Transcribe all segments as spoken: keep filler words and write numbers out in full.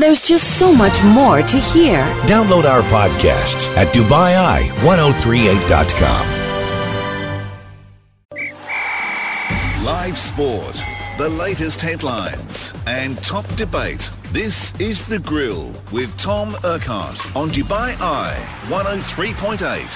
There's just so much more to hear. Download our podcasts at Dubai Eye ten thirty-eight dot com. Live sport, the latest headlines and top debate. This is The Grill with Tom Urquhart on Dubai Eye one oh three point eight.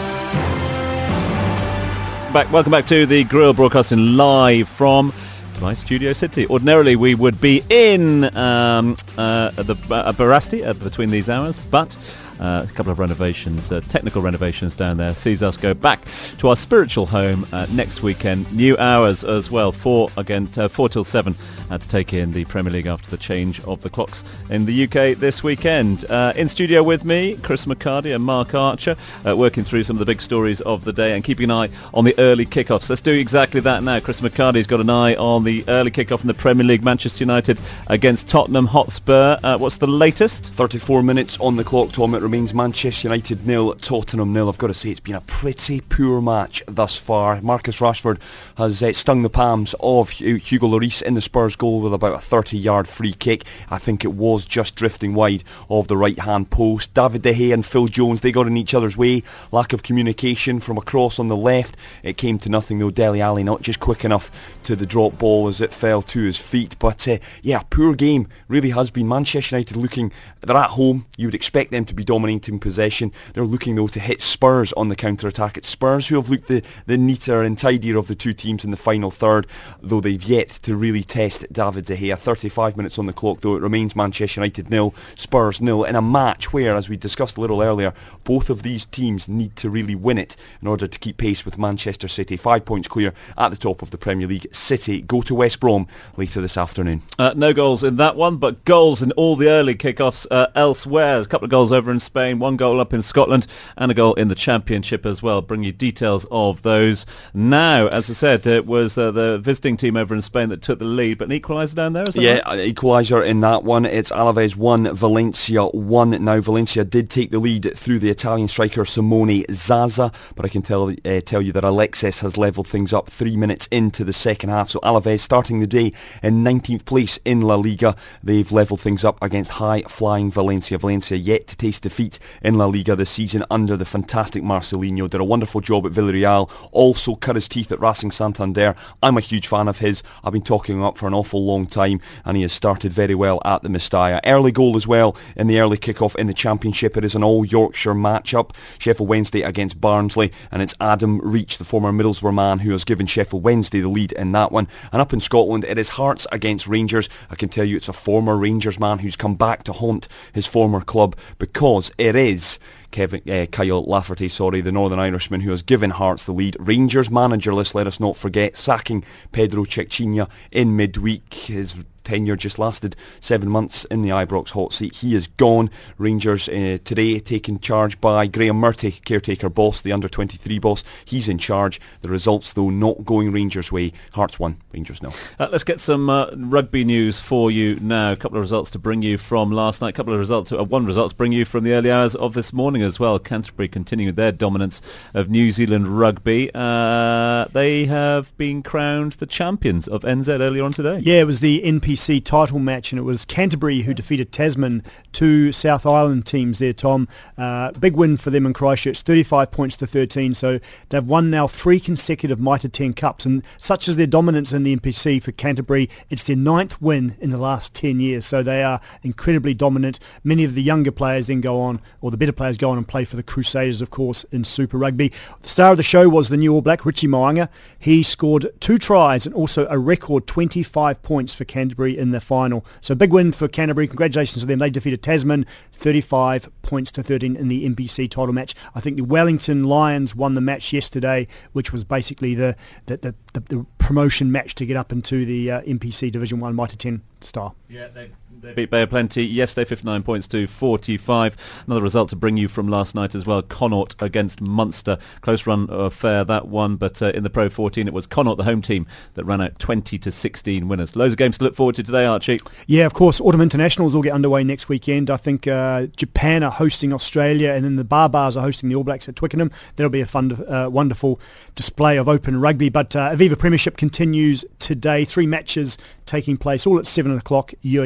Back, welcome back to The Grill, broadcasting live from Dubai Studio City. Ordinarily we would be in um, uh, the uh, Barasti uh, between these hours, but Uh, a couple of renovations, uh, technical renovations down there, sees us go back to our spiritual home uh, next weekend. New hours as well, four again, uh, four till seven, uh, to take in the Premier League after the change of the clocks in the U K this weekend. Uh, in studio with me, Chris McCarty and Mark Archer, uh, working through some of the big stories of the day and keeping an eye on the early kickoffs. Let's do exactly that now. Chris McCarty's got an eye on the early kickoff in the Premier League, Manchester United against Tottenham Hotspur. Uh, what's the latest? thirty-four minutes on the clock, Tom. It remains Manchester United nil, Tottenham nil. I've got to say it's been a pretty poor match thus far. Marcus Rashford has uh, stung the palms of Hugo Lloris in the Spurs goal with about a thirty yard free kick. I think it was just drifting wide of the right hand post. David De Gea and Phil Jones, they got in each other's way. Lack of communication from a cross on the left. It came to nothing though. Dele Alli not just quick enough to the drop ball as it fell to his feet. But uh, yeah, poor game really has been. Manchester United looking, they're at home, you would expect them to be dominating possession. They're looking though to hit Spurs on the counter-attack. It's Spurs who have looked the, the neater and tidier of the two teams in the final third, though they've yet to really test David De Gea. thirty-five minutes on the clock though. It remains Manchester United nil, Spurs nil, in a match where, as we discussed a little earlier, both of these teams need to really win it in order to keep pace with Manchester City. Five points clear at the top of the Premier League. City go to West Brom later this afternoon. Uh, no goals in that one, but goals in all the early kickoffs uh, elsewhere. There's a couple of goals over in Spain, one goal up in Scotland and a goal in the Championship as well. Bring you details of those now. As I said, it was uh, the visiting team over in Spain that took the lead, but an equaliser down there, is that yeah, right? Yeah, equaliser in that one. It's Alaves one, Valencia one. Now Valencia did take the lead through the Italian striker Simone Zaza, but I can tell uh, tell you that Alexis has levelled things up three minutes into the second half. So Alaves starting the day in nineteenth place in La Liga. They've levelled things up against high-flying Valencia. Valencia yet to taste defeat in La Liga this season under the fantastic Marcelinho. Did a wonderful job at Villarreal, also cut his teeth at Racing Santander. I'm a huge fan of his. I've been talking him up for an awful long time and he has started very well at the Mestalla. Early goal as well in the early kick-off in the Championship. It is an all-Yorkshire match-up. Sheffield Wednesday against Barnsley, and it's Adam Reach, the former Middlesbrough man, who has given Sheffield Wednesday the lead in that one. And up in Scotland, it is Hearts against Rangers. I can tell you it's a former Rangers man who's come back to haunt his former club, because it is Kevin, uh, Kyle Lafferty, sorry, the Northern Irishman, who has given Hearts the lead. Rangers manager list, let us not forget, sacking Pedro Cecchina in midweek. His tenure just lasted seven months in the Ibrox hot seat. He is gone. Rangers uh, today taken charge by Graham Murty, caretaker boss, the under twenty-three boss. He's in charge. The results though not going Rangers' way. Hearts one, Rangers nil. Uh, let's get some uh, rugby news for you now. A couple of results to bring you from last night. A couple of results, uh, one result to bring you from the early hours of this morning as well. Canterbury continuing their dominance of New Zealand rugby. Uh, they have been crowned the champions of N Z earlier on today. Yeah, it was the N P C title match, and it was Canterbury who defeated Tasman, two South Island teams there, Tom. Uh, big win for them in Christchurch, thirty-five points to thirteen, so they've won now three consecutive Mitre ten Cups, and such as their dominance in the N P C for Canterbury, it's their ninth win in the last ten years, so they are incredibly dominant. Many of the younger players then go on, or the better players go on and play for the Crusaders, of course, in Super Rugby. The star of the show was the new All Black, Richie Mo'unga. He scored two tries and also a record twenty-five points for Canterbury in the final. So big win for Canterbury. Congratulations to them. They defeated Tasman thirty-five points to thirteen in the N P C title match. I think the Wellington Lions won the match yesterday, which was basically the the, the, the, the promotion match to get up into the uh, N P C Division one Mitre ten style. Yeah, they They beat Bay of Plenty yesterday, fifty-nine points to forty-five. Another result to bring you from last night as well, Connaught against Munster. Close run affair, that one, but uh, in the Pro fourteen it was Connaught, the home team, that ran out twenty to sixteen winners. Loads of games to look forward to today, Archie. Yeah, of course, Autumn Internationals will get underway next weekend. I think uh, Japan are hosting Australia, and then the Barbars are hosting the All Blacks at Twickenham. That'll be a fun, uh, wonderful display of open rugby. But uh, Aviva Premiership continues today. Three matches taking place all at seven o'clock U A E time.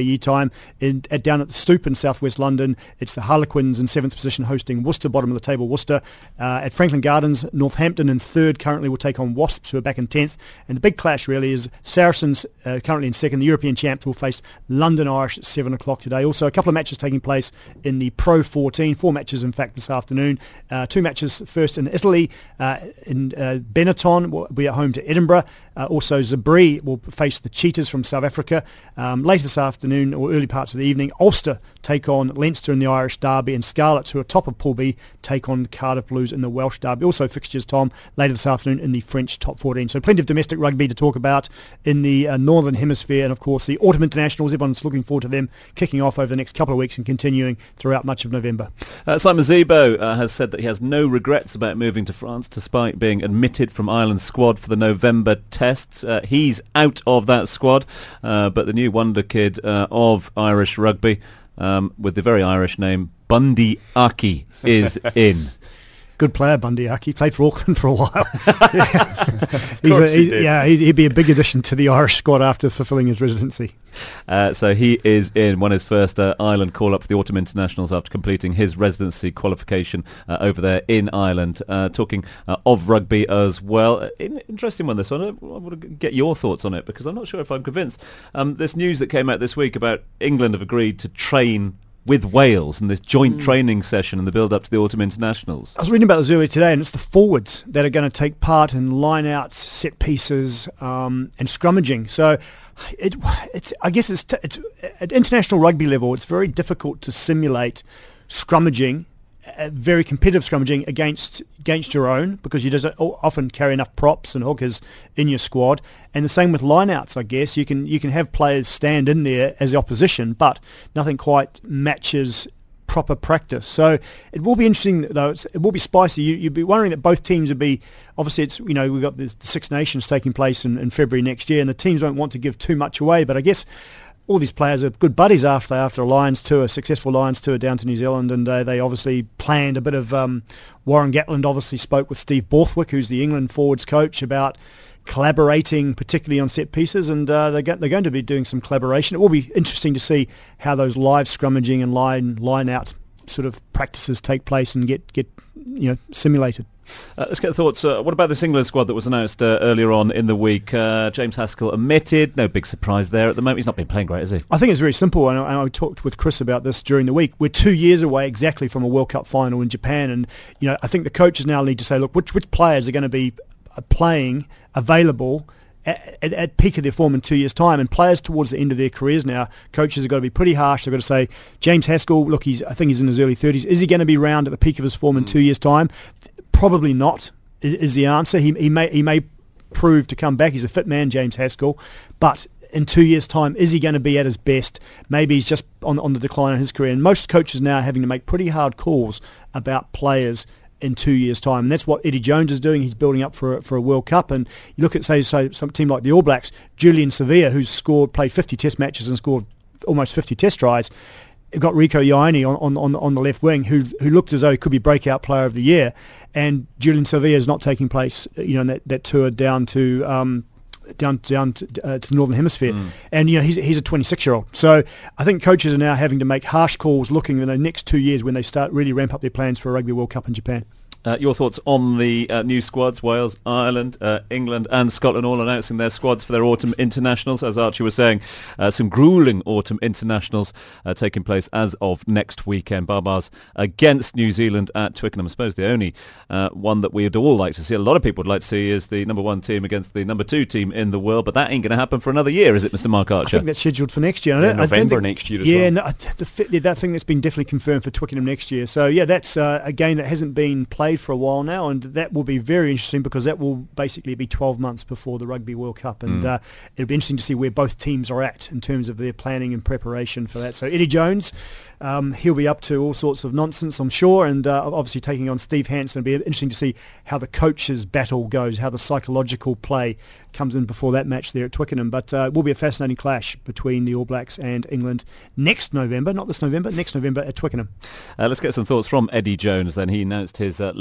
time. In, at, down at the Stoop in southwest London, it's the Harlequins in seventh position hosting Worcester, bottom of the table Worcester. Uh, at Franklin Gardens, Northampton in third currently will take on Wasps, who are back in tenth. And the big clash really is Saracens, uh, currently in second. The European champs will face London Irish at seven o'clock today. Also, a couple of matches taking place in the Pro fourteen. Four matches, in fact, this afternoon. Uh, two matches first in Italy. Uh, in uh, Benetton will be at home to Edinburgh. Uh, also, Zabri will face the Cheetahs from South Africa. Um, later this afternoon, or early parts of the evening, Ulster take on Leinster in the Irish Derby, and Scarlets, who are top of Pool B, take on Cardiff Blues in the Welsh Derby. Also fixtures, Tom, later this afternoon in the French Top fourteen. So plenty of domestic rugby to talk about in the uh, Northern Hemisphere, and of course the Autumn Internationals. Everyone's looking forward to them kicking off over the next couple of weeks and continuing throughout much of November. Uh, Simon Zebo uh, has said that he has no regrets about moving to France despite being admitted from Ireland's squad for the November tests. Uh, he's out of that squad, uh, but the new wonder kid uh, of Irish rugby, um, with the very Irish name Bundy Aki, is in. Good player, Bundy Aki. Played for Auckland for a while. yeah, He's a, he, he yeah he'd, he'd be a big addition to the Irish squad after fulfilling his residency. Uh, so he is in, won his first uh, Ireland call-up for the Autumn Internationals after completing his residency qualification uh, over there in Ireland. Uh, talking uh, of rugby as well. Uh, in, interesting one, this one. I, I want to get your thoughts on it because I'm not sure if I'm convinced. Um, this news that came out this week about England have agreed to train with Wales and this joint mm. training session in the build-up to the Autumn Internationals. I was reading about this earlier today, and it's the forwards that are going to take part in line-outs, set pieces, um, and scrummaging. So it, it's, I guess it's, t- it's at international rugby level, it's very difficult to simulate scrummaging, uh, very competitive scrummaging against against your own, because you just often carry enough props and hookers in your squad. And the same with lineouts, I guess. You can you can have players stand in there as the opposition, but nothing quite matches proper practice. So it will be interesting, though. It's, it will be spicy. You, you'd be wondering that both teams would be, obviously, it's, you know, we've got the Six Nations taking place in, in February next year, and the teams won't want to give too much away, but I guess all these players are good buddies after after a Lions tour, a successful Lions tour down to New Zealand, and uh, they obviously planned a bit of... Um, Warren Gatland obviously spoke with Steve Borthwick, who's the England forwards coach, about collaborating, particularly on set pieces, and uh, they're, go- they're going to be doing some collaboration. It will be interesting to see how those live scrummaging and line line out sort of practices take place and get, get you know, simulated. Uh, let's get the thoughts. Uh, what about this England squad that was announced uh, earlier on in the week? Uh, James Haskell omitted. No big surprise there at the moment. He's not been playing great, has he? I think it's very simple, and I, and I talked with Chris about this during the week. We're two years away exactly from a World Cup final in Japan, and you know I think the coaches now need to say, look, which which players are going to be playing available At, at, at peak of their form in two years' time, and players towards the end of their careers now, coaches have got to be pretty harsh. They've got to say, James Haskell, look, he's I think he's in his early thirties. Is he going to be round at the peak of his form in two years' time? Probably not, is, is the answer. He, he may he may prove to come back. He's a fit man, James Haskell, but in two years' time, is he going to be at his best? Maybe he's just on, on the decline in his career. And most coaches now are having to make pretty hard calls about players in two years' time, and that's what Eddie Jones is doing. He's building up for a, for a World Cup, and you look at say, say some team like the All Blacks, Julian Sevilla, who's scored, played fifty Test matches and scored almost fifty Test tries. You've got Rieko Ioane on, on, on the left wing, who who looked as though he could be breakout player of the year, and Julian Sevilla is not taking place, you know, in that, that tour down to um, down down to, uh, to the Northern Hemisphere, mm. and you know he's he's a twenty-six year old. So I think coaches are now having to make harsh calls, looking in the next two years when they start really ramp up their plans for a Rugby World Cup in Japan. Uh, your thoughts on the uh, new squads, Wales, Ireland, uh, England and Scotland all announcing their squads for their autumn internationals. As Archie was saying, uh, some gruelling autumn internationals uh, taking place as of next weekend. Barbars against New Zealand at Twickenham. I suppose the only uh, one that we'd all like to see, a lot of people would like to see, is the number one team against the number two team in the world, but that ain't going to happen for another year, is it, Mister Mark Archer? I think that's scheduled for next year. Yeah, I November think, next year as yeah, well. No, the, that thing that's been definitely confirmed for Twickenham next year. So yeah, that's uh, a game that hasn't been played for a while now, and that will be very interesting because that will basically be twelve months before the Rugby World Cup, and mm. uh, it'll be interesting to see where both teams are at in terms of their planning and preparation for that. So Eddie Jones, um, he'll be up to all sorts of nonsense, I'm sure, and uh, obviously taking on Steve Hansen. It'll be interesting to see how the coaches' battle goes, how the psychological play comes in before that match there at Twickenham. But uh, it will be a fascinating clash between the All Blacks and England next November, not this November, next November at Twickenham. Uh, let's get some thoughts from Eddie Jones then. He announced his uh,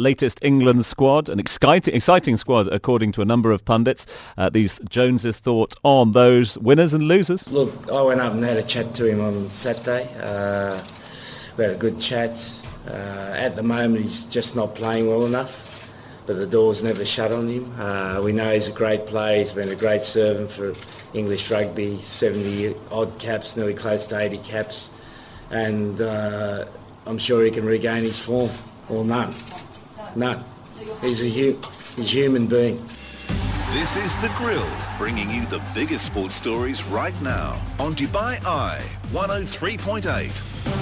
latest England squad, an exciting, exciting squad according to a number of pundits. Uh, these Joneses' thoughts on those winners and losers. Look, I went up and had a chat to him on Saturday. Uh, we had a good chat. Uh, at the moment he's just not playing well enough, but the door's never shut on him. Uh, we know he's a great player, he's been a great servant for English rugby, seventy odd caps, nearly close to eighty caps, and uh, I'm sure he can regain his form, or none. None. He's a hu- he's a human being. This is The Grill, bringing you the biggest sports stories right now on Dubai Eye one oh three point eight.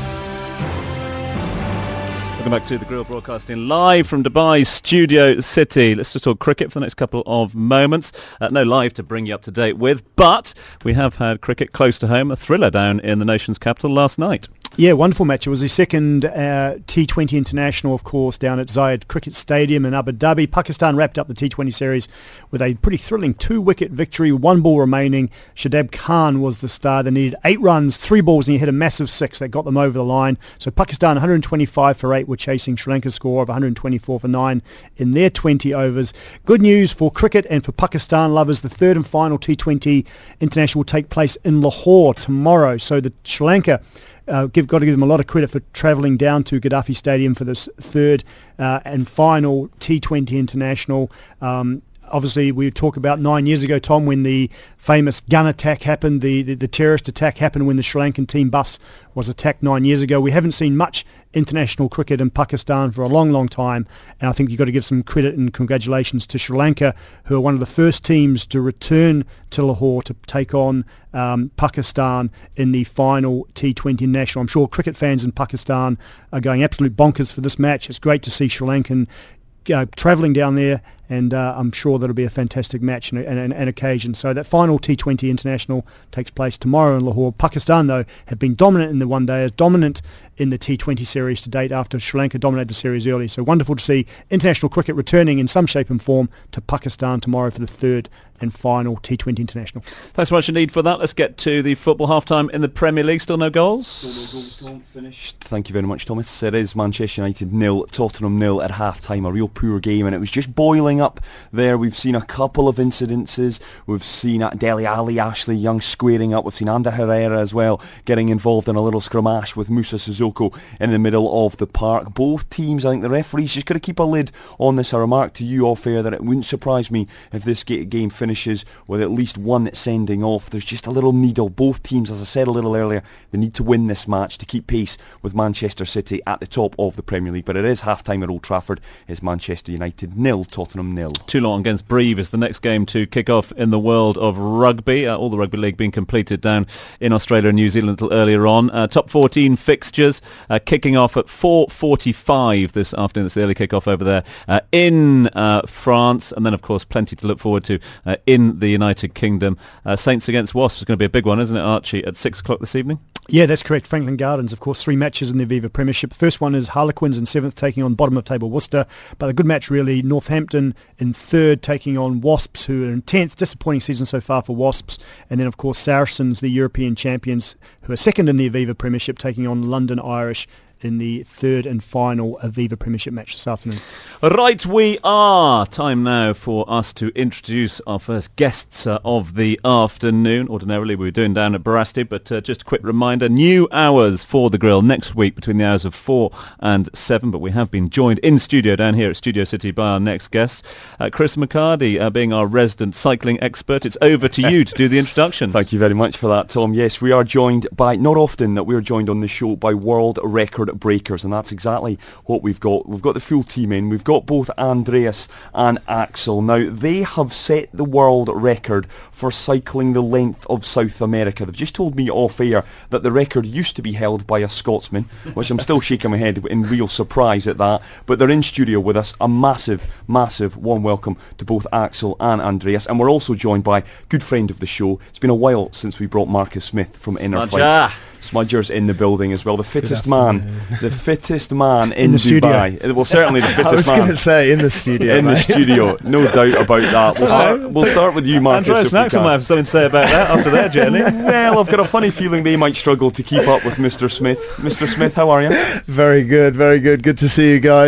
Welcome back to The Grill, broadcasting live from Dubai Studio City. Let's just talk cricket for the next couple of moments. Uh, no live to bring you up to date with, but we have had cricket close to home, a thriller down in the nation's capital last night. Yeah, wonderful match. It was the second uh, T twenty international, of course, down at Zayed Cricket Stadium in Abu Dhabi. Pakistan wrapped up the T twenty series with a pretty thrilling two-wicket victory, one ball remaining. Shadab Khan was the star. They needed eight runs, three balls, and he hit a massive six that got them over the line. So Pakistan one hundred twenty-five for eight were chasing Sri Lanka's score of one hundred twenty-four for nine in their twenty overs. Good news for cricket and for Pakistan lovers. The third and final T twenty international will take place in Lahore tomorrow. So the Sri Lanka... Uh, give, got to give them a lot of credit for travelling down to Gaddafi Stadium for this third uh, and final T twenty international. Um, obviously, we talk about nine years ago, Tom, when the famous gun attack happened, the, the, the terrorist attack happened when the Sri Lankan team bus was attacked nine years ago. We haven't seen much international cricket in Pakistan for a long, long time, and I think you've got to give some credit and congratulations to Sri Lanka, who are one of the first teams to return to Lahore to take on um, Pakistan in the final T twenty national. I'm sure cricket fans in Pakistan are going absolute bonkers for this match. It's great to see Sri Lankan uh, travelling down there, and uh, I'm sure that'll be a fantastic match and an and, and occasion. So that final T twenty international takes place tomorrow in Lahore. Pakistan, though, have been dominant in the one day, as dominant in the T twenty series to date after Sri Lanka dominated the series early. So wonderful to see international cricket returning in some shape and form to Pakistan tomorrow for the third and final T twenty international. Thanks so much indeed for that. Let's get to the football half-time in the Premier League. Still no goals? Still no goals, Tom. Finished. Thank you very much, Thomas. It is Manchester United nil, Tottenham nil at half-time. A real poor game, and it was just boiling up there. We've seen a couple of incidences. We've seen Dele Alli, Ashley Young squaring up. We've seen Ander Herrera as well getting involved in a little scrumash with Musa Sissoko in the middle of the park. Both teams, I think the referee's just got to keep a lid on this. I remarked to you off air that it wouldn't surprise me if this game finishes with at least one sending off. There's just a little needle. Both teams, as I said a little earlier, they need to win this match to keep pace with Manchester City at the top of the Premier League. But it is half-time at Old Trafford. It's Manchester United nil, Tottenham nil. Toulon against Brive is the next game to kick off in the world of rugby. Uh, all the rugby league being completed down in Australia and New Zealand a little earlier on. Uh, top fourteen fixtures uh, kicking off at four forty-five this afternoon. That's the early kick-off over there uh, in uh, France. And then, of course, plenty to look forward to uh, in the United Kingdom. Uh, Saints against Wasps is going to be a big one, isn't it, Archie, at six o'clock this evening? Yeah, that's correct. Franklin Gardens, of course, three matches in the Aviva Premiership. The first one is Harlequins in seventh taking on bottom of table Worcester. But a good match, really. Northampton in third taking on Wasps, who are in tenth. Disappointing season so far for Wasps. And then, of course, Saracens, the European champions, who are second in the Aviva Premiership, taking on London Irish in the third and final Aviva Premiership match this afternoon. Right, we are. Time now for us to introduce our first guests uh, of the afternoon. Ordinarily we were doing down at Barasti, but uh, just a quick reminder, new hours for The Grill next week between the hours of four and seven, but we have been joined in studio down here at Studio City by our next guest, uh, Chris McCarty, uh, being our resident cycling expert. It's over to you to do the introduction. Thank you very much for that, Tom. Yes, we are joined by, not often that we are joined on the show by world record breakers, and that's exactly what we've got. We've got the full team in. We've got both Andreas and Axel. Now, they have set the world record for cycling the length of South America. They've just told me off air that the record used to be held by a Scotsman, which I'm still shaking my head in real surprise at that, but they're in studio with us. A massive, massive warm welcome to both Axel and Andreas, and we're also joined by a good friend of the show. It's been a while since we brought Marcus Smith from Inner Flight. Smudger's in the building as well. The fittest man, the fittest man in, in the Dubai. Studio. Well, certainly the fittest man. I was going to say in the studio. in mate. the studio, no doubt about that. We'll start. We'll start with you, Marcus. Andreas and Axel might have something to say about that after their journey. Well, I've got a funny feeling they might struggle to keep up with Mister Smith. Mister Smith, how are you? Very good, very good. Good to see you guys.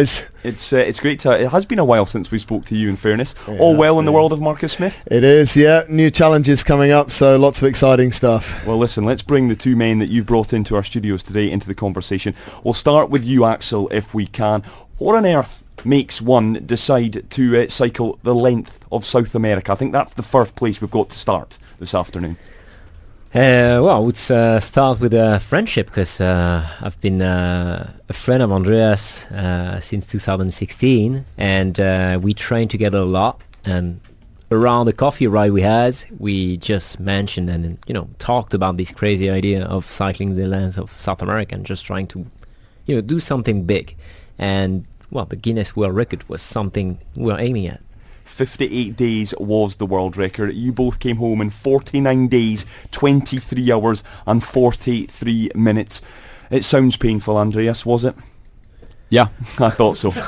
It's uh, it's great to. It has been a while since we spoke to you. In fairness, Yeah, all well in the been- world of Marcus Smith. It is, yeah. New challenges coming up, so lots of exciting stuff. Well, listen, let's bring the two men that you've brought into our studios today into the conversation. We'll start with you, Axel, if we can. What on earth makes one decide to uh, cycle the length of South America? I think that's the first place we've got to start this afternoon. Uh, well, I would uh, start with a friendship, because uh, I've been uh, a friend of Andreas uh, since two thousand sixteen, and uh, we trained together a lot. And around the coffee ride we had, we just mentioned and you know talked about this crazy idea of cycling the length of South America and just trying to you know do something big. And well, the Guinness World Record was something we were aiming at. fifty-eight days was the world record. You both came home in forty-nine days, twenty-three hours and forty-three minutes. It sounds painful, Andreas, was it? Yeah. I thought so.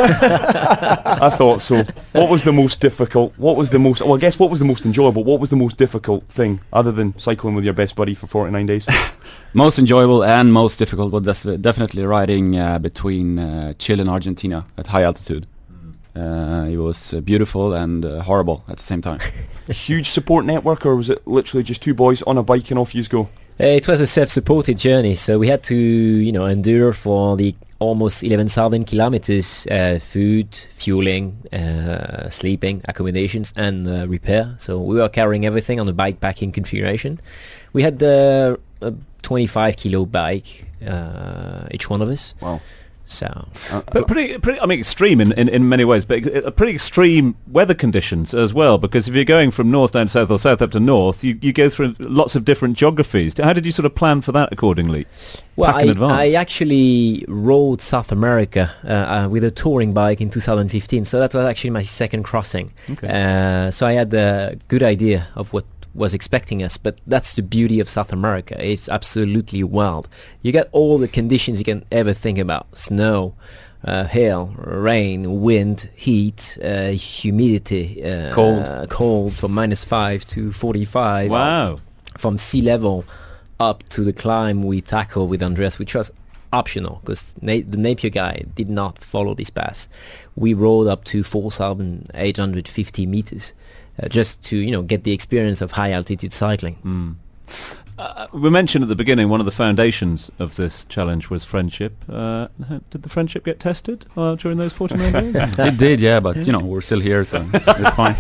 I thought so. What was the most difficult? What was the most... Well, I guess what was the most enjoyable? What was the most difficult thing, other than cycling with your best buddy for forty-nine days? Most enjoyable and most difficult was des- definitely riding uh, between uh, Chile and Argentina at high altitude. Uh, it was uh, beautiful and uh, horrible at the same time. Huge support network, or was it literally just two boys on a bike and off you go? Uh, it was a self-supported journey, so we had to, you know, endure for the almost eleven thousand kilometers, uh, food, fueling, uh, sleeping, accommodations, and uh, repair. So we were carrying everything on a bike-packing configuration. We had uh, a twenty-five kilo bike, uh, each one of us. Wow. So, But pretty, pretty, I mean, extreme in, in, in many ways, but uh, pretty extreme weather conditions as well, because if you're going from north down to south or south up to north, you, you go through lots of different geographies. How did you sort of plan for that accordingly? well, Pack in I, advance. I actually rode South America uh, uh, with a touring bike in two thousand fifteen, so that was actually my second crossing. Okay. Uh, so I had a good idea of what was expecting us, but that's the beauty of South America. It's absolutely wild. You get all the conditions you can ever think about: snow, uh, hail, rain, wind, heat, uh, humidity, uh, Cold. uh, cold from minus five to forty-five. Wow. From sea level up to the climb we tackled with Andreas, which was optional because Na- the Napier guy did not follow this path. We rode up to four thousand eight hundred fifty meters. Uh, just to you know get the experience of high altitude cycling. Mm. Uh, we mentioned at the beginning one of the foundations of this challenge was friendship. Uh, did the friendship get tested uh, during those forty-nine days? It did, yeah, but you know we're still here, so it's fine.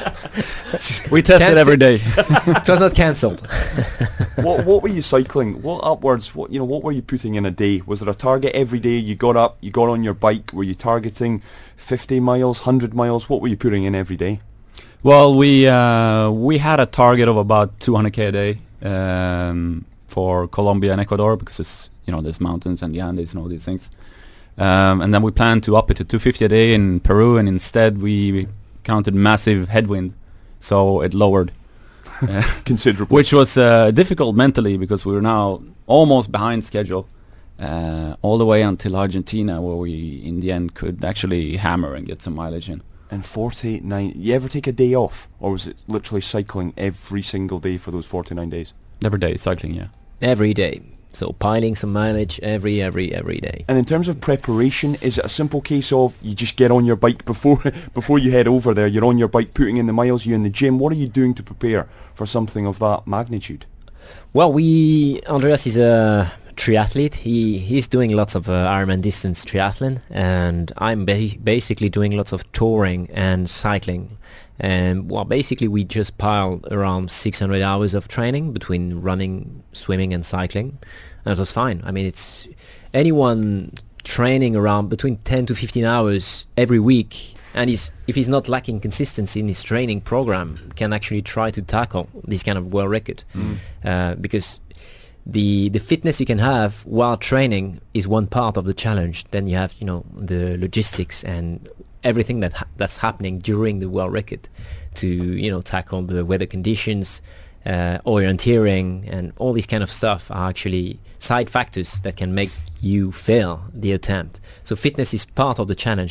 We test it every day. It was not cancelled. what what were you cycling? What upwards? What you know? What were you putting in a day? Was there a target every day? You got up, you got on your bike. Were you targeting fifty miles, one hundred miles? What were you putting in every day? Well, we uh, we had a target of about two hundred k a day um, for Colombia and Ecuador because it's you know there's mountains and the Andes and all these things, um, and then we planned to up it to two hundred fifty a day in Peru, and instead we counted massive headwind, so it lowered uh, Considerably. which was uh, difficult mentally because we were now almost behind schedule, uh, all the way until Argentina, where we in the end could actually hammer and get some mileage in. And forty-nine. You ever take a day off, or was it literally cycling every single day for those forty-nine days? Every day cycling, yeah. Every day. So piling some mileage every, every, every day. And in terms of preparation, is it a simple case of you just get on your bike before before you head over there? You're on your bike, putting in the miles. You're in the gym. What are you doing to prepare for something of that magnitude? Well, we Andreas is a triathlete. He he's doing lots of uh, Ironman distance triathlon, and I'm ba- basically doing lots of touring and cycling. And well, basically we just piled around six hundred hours of training between running, swimming, and cycling, and it was fine. I mean, it's anyone training around between ten to fifteen hours every week, and he's, if he's not lacking consistency in his training program, can actually try to tackle this kind of world record. Mm. Uh, because the the fitness you can have while training is one part of the challenge. Then you have, you know, the logistics and everything that ha- that's happening during the world record to, you know, tackle the weather conditions, uh, orienteering, and all these kind of stuff are actually side factors that can make you fail the attempt. So fitness is part of the challenge, but it,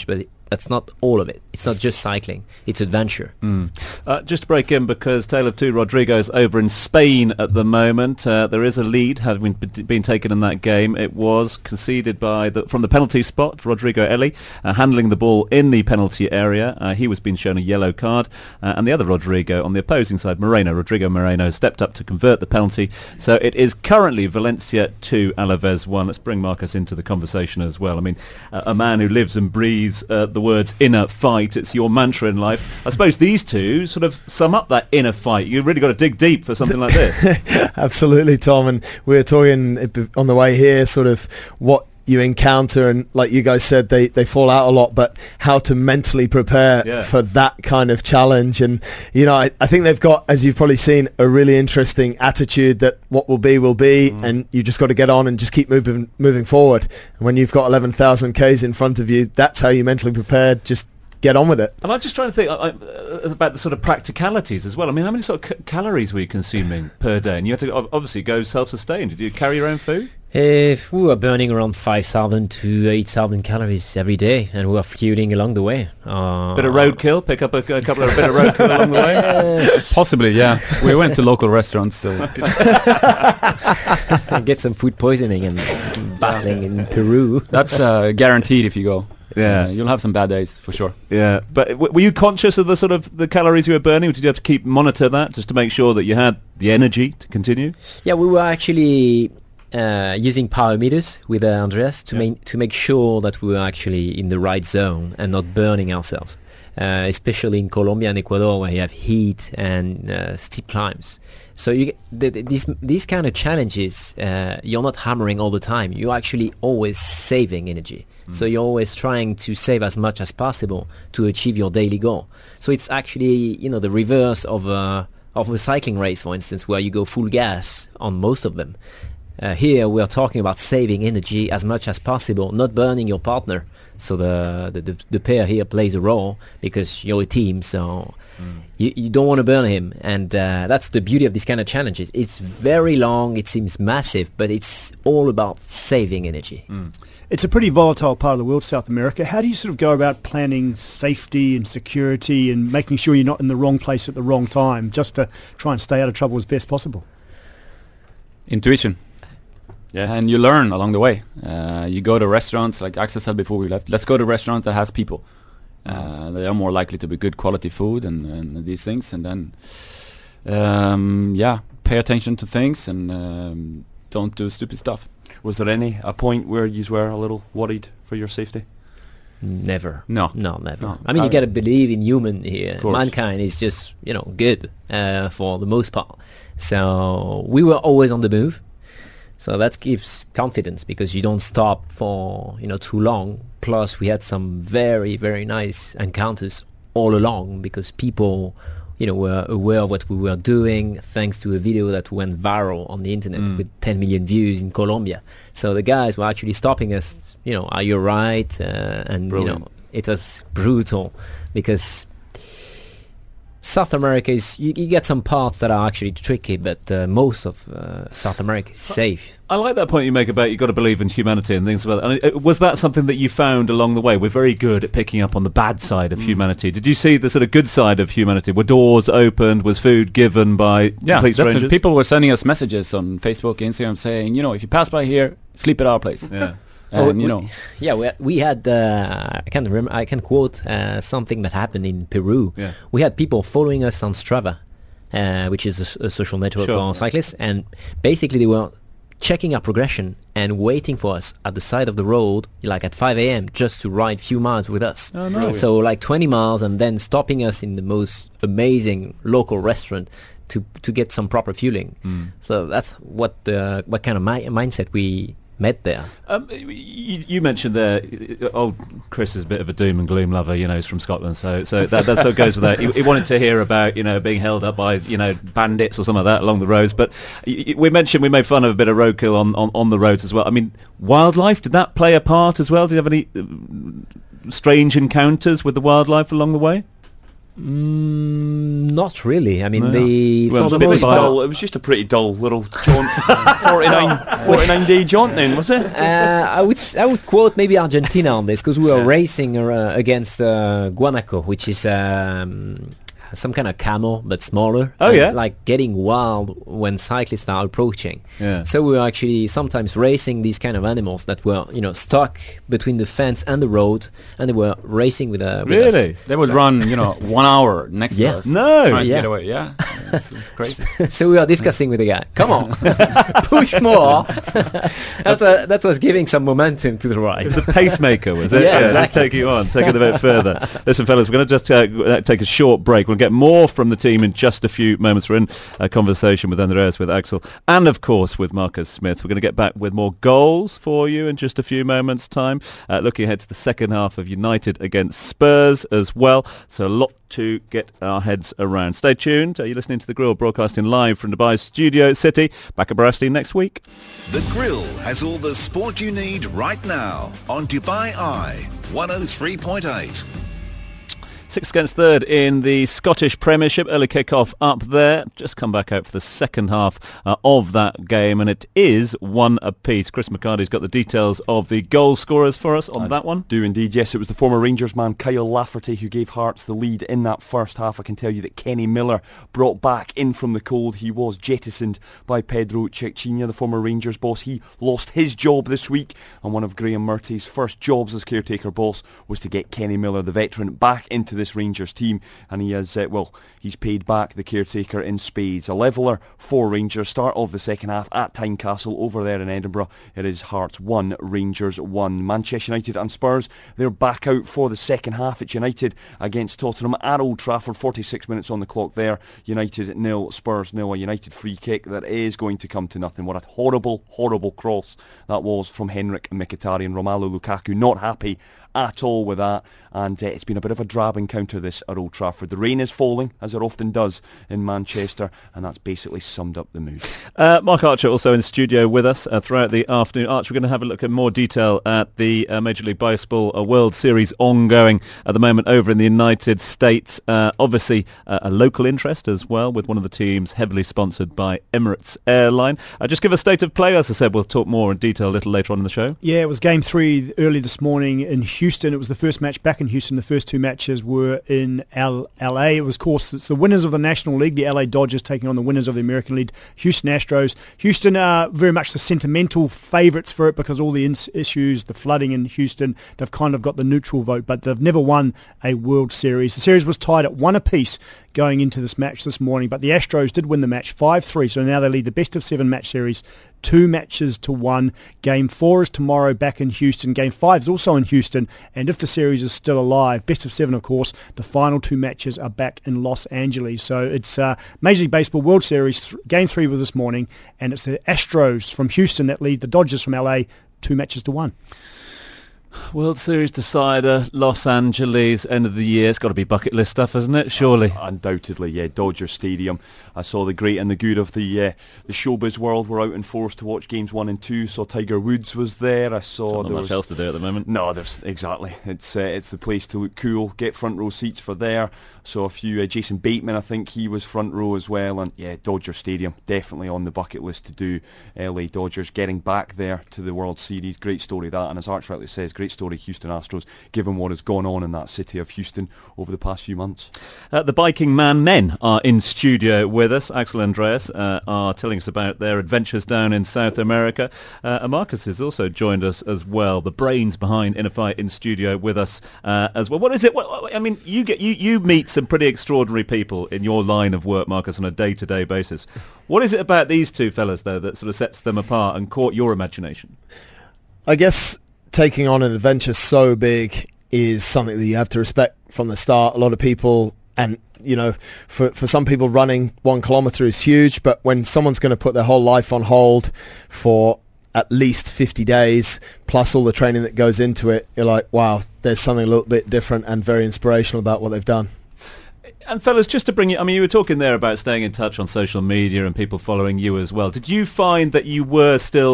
that's not all of it. It's not just cycling. It's adventure. Mm. Uh, just to break in, because Tale of Two, Rodrigo's over in Spain at the moment. Uh, there is a lead having been, been taken in that game. It was conceded by the, from the penalty spot, Rodrigo Eli, uh, handling the ball in the penalty area. Uh, he was being shown a yellow card. Uh, and the other Rodrigo on the opposing side, Moreno, Rodrigo Moreno, stepped up to convert the penalty. So it is currently Valencia two, Alaves one. Let's bring Marcus into the conversation as well. I mean, uh, a man who lives and breathes uh, the words inner fight. It's your mantra in life. I suppose these two sort of sum up that inner fight. You've really got to dig deep for something like this. Absolutely, Tom. And we were talking on the way here sort of what you encounter, and like you guys said, they, they fall out a lot, but how to mentally prepare yeah. for that kind of challenge. And, you know, I, I think they've got, as you've probably seen, a really interesting attitude that what will be will be, mm. and you just got to get on and just keep moving moving forward. And when you've got eleven thousand kays in front of you, that's how you mentally prepare. Just get on with it. And I'm just trying to think I, I, about the sort of practicalities as well. I mean, how many sort of c- calories were you consuming per day? And you had to obviously go self-sustained. Did you carry your own food? Uh, we were burning around five thousand to eight thousand calories every day, and we were fueling along the way. Uh, bit of roadkill, pick up a, a couple of a bit of roadkill along the way. Yes. Possibly, yeah. We went to local restaurants, so and get some food poisoning and battling in Peru. That's uh, guaranteed if you go. Yeah, uh, you'll have some bad days for sure. Yeah, but w- were you conscious of the sort of the calories you were burning? Or did you have to keep monitor that just to make sure that you had the energy to continue? Yeah, we were actually. Uh, using power meters with uh, Andreas to, yeah. make to make sure that we were actually in the right zone and not burning ourselves, uh, especially in Colombia and Ecuador where you have heat and uh, steep climbs. So you, th- th- these these kind of challenges, uh, you're not hammering all the time. You're actually always saving energy. Mm. So you're always trying to save as much as possible to achieve your daily goal. So it's actually, you know, the reverse of a, of a cycling race, for instance, where you go full gas on most of them. Uh, here we are talking about saving energy as much as possible, not burning your partner. So the the, the, the pair here plays a role because you're a team, so mm. you, you don't want to burn him. And uh, that's the beauty of this kind of challenges. It's very long, it seems massive, but it's all about saving energy. Mm. It's a pretty volatile part of the world, South America. How do you sort of go about planning safety and security and making sure you're not in the wrong place at the wrong time just to try and stay out of trouble as best possible? Intuition. Yeah, and you learn along the way. Uh, you go to restaurants, like Axel said before we left, let's go to restaurants that has people. Uh, they are more likely to be good quality food and, and these things. And then, um, yeah, pay attention to things and um, don't do stupid stuff. Was there any a point where you were a little worried for your safety? Never. No. No, never. No. I mean, Uh, you got to believe in human here. course. Mankind is just, you know, good uh, for the most part. So we were always on the move. So that gives confidence because you don't stop for, you know, too long. Plus, we had some very, very nice encounters all along because people, you know, were aware of what we were doing thanks to a video that went viral on the internet Mm. with ten million views in Colombia. So the guys were actually stopping us, you know, are you right? Uh, and, Brilliant. you know, it was brutal because South America is, you, you get some parts that are actually tricky, but uh, most of uh, South America is safe. I like that point you make about you've got to believe in humanity and things like that. And uh, was that something that you found along the way? We're very good at picking up on the bad side of mm. humanity. Did you see the sort of good side of humanity? Were doors opened? Was food given by yeah, complete definitely. strangers? People were sending us messages on Facebook, Instagram saying, you know, if you pass by here, sleep at our place. Yeah. And, Oh, you we- know, Yeah, we, we had, uh, I can remember, I can quote uh, something that happened in Peru. Yeah. We had people following us on Strava, uh, which is a, s- a social network Sure. for cyclists, and basically they were checking our progression and waiting for us at the side of the road, like at five a.m., just to ride a few miles with us. Oh, nice. So like twenty miles, and then stopping us in the most amazing local restaurant to to get some proper fueling. Mm. So that's what the what kind of mi- mindset we met there. Um, you, you mentioned there, uh, old Chris is a bit of a doom and gloom lover, you know, he's from Scotland, so so that, that sort of goes with that. He, he wanted to hear about, you know, being held up by, you know, bandits or something like that along the roads, but y- y- we mentioned we made fun of a bit of roadkill on, on, on the roads as well. I mean, wildlife, did that play a part as well? Did you have any uh, strange encounters with the wildlife along the way? Mm, not really. I mean, No. the Well, for it the was a bit most by- part, Dull. It was just a pretty dull little jaunt. forty-nine, forty-nine day jaunt then, was it? uh, I would s- I would quote maybe Argentina on this, because we were Yeah. racing uh, against uh, Guanaco, which is um, some kind of camel but smaller. Oh, and, yeah? like getting wild when cyclists are approaching. Yeah. So we were actually sometimes racing these kind of animals that were, you know, stuck between the fence and the road, and they were racing with a. Really? They would So- run, you know, one hour next Yeah. to us. No. Trying to Yeah. get away. Yeah. It's, it's crazy. So we were discussing with the guy. Come on, push more. that, uh, that was giving some momentum to the ride. It was a pacemaker, was it? Yeah, Let's exactly. take you on, take it a bit further. Listen, fellas, we're going to just uh, g- uh, take a short break. We'll get more from the team in just a few moments. We're in a conversation with Andreas, with Axel, and of course with Marcus Smith. We're going to get back with more goals for you in just a few moments' time. Uh, looking ahead to the second half of United against Spurs as well. So a lot to get our heads around. Stay tuned. Uh, you're listening to The Grill, broadcasting live from Dubai's Studio City. Back at Barasti next week. The Grill has all the sport you need right now on Dubai Eye one oh three point eight. Six against third in the Scottish Premiership. Early kick-off up there. Just come back out for the second half uh, of that game, and it is one apiece. Chris McCarty's got the details of the goal scorers for us on I that one. Do indeed, yes. It was the former Rangers man Kyle Lafferty who gave Hearts the lead in that first half. I can tell you that Kenny Miller, brought back in from the cold, he was jettisoned by Pedro Cecchina, the former Rangers boss. He lost his job this week, and one of Graham Murty's first jobs as caretaker boss was to get Kenny Miller, the veteran, back into this Rangers team, and he has, uh, well, he's paid back the caretaker in spades. A leveller for Rangers. Start of the second half at Tynecastle over there in Edinburgh. It is Hearts one, Rangers one. Manchester United and Spurs, they're back out for the second half. It's United against Tottenham at Old Trafford. forty-six minutes on the clock there. United nil, Spurs nil. A United free kick that is going to come to nothing. What a horrible, horrible cross that was from Henrik Mkhitaryan. Romelu Lukaku not happy at all with that, and uh, it's been a bit of a drab encounter this at Old Trafford. The rain is falling, as it often does in Manchester, and that's basically summed up the mood. Uh, Mark Archer also in studio with us uh, throughout the afternoon. Archer, we're going to have a look at more detail at the uh, Major League Baseball uh, World Series ongoing at the moment over in the United States. Uh, obviously, uh, a local interest as well, with one of the teams heavily sponsored by Emirates Airline. Uh, just give a state of play. As I said, we'll talk more in detail a little later on in the show. Yeah, it was game three early this morning in Houston. It was the first match back in Houston. The first two matches were in L- LA. It was, of course, it's the winners of the National League, the L A Dodgers, taking on the winners of the American League, Houston Astros. Houston are very much the sentimental favourites for it because all the ins- issues, the flooding in Houston, they've kind of got the neutral vote, but they've never won a World Series. The series was tied at one apiece going into this match this morning, but the Astros did win the match five three, so now they lead the best of seven match series, two matches to one. Game four is tomorrow back in Houston. Game five is also in Houston, and if the series is still alive, best of seven, of course, the final two matches are back in Los Angeles. So it's uh, Major League Baseball World Series. Th- game three was this morning, and it's the Astros from Houston that lead the Dodgers from L A, two matches to one. World Series decider, Los Angeles, end of the year. It's got to be bucket list stuff, isn't it? Surely. Undoubtedly, yeah. Dodger Stadium. I saw the great and the good of the uh, the showbiz world were out in force to watch games one and two. Saw Tiger Woods was there. I saw Not there much was else to do at the moment. No, there's exactly. It's uh, it's the place to look cool. Get front row seats for there. Saw a few. Uh, Jason Bateman, I think he was front row as well. And yeah, Dodger Stadium definitely on the bucket list to do. L A Dodgers getting back there to the World Series. Great story that. And as Arch rightly says, great story Houston Astros, given what has gone on in that city of Houston over the past few months. Uh, the Biking Man men are in studio with us. Axel and Andreas uh, are telling us about their adventures down in South America. Uh, and Marcus has also joined us as well, the brains behind Inner Fight, in studio with us uh, as well. What is it? What, what, I mean, you get you, you meet some pretty extraordinary people in your line of work, Marcus, on a day-to-day basis. What is it about these two fellas, though, that sort of sets them apart and caught your imagination? I guess taking on an adventure so big is something that you have to respect from the start. A lot of people, and you know, for for some people running one kilometre is huge, but when someone's going to put their whole life on hold for at least fifty days, plus all the training that goes into it, you're like, wow, there's something a little bit different and very inspirational about what they've done. And fellas, just to bring you, I mean, you were talking there about staying in touch on social media and people following you as well. Did you find that you were still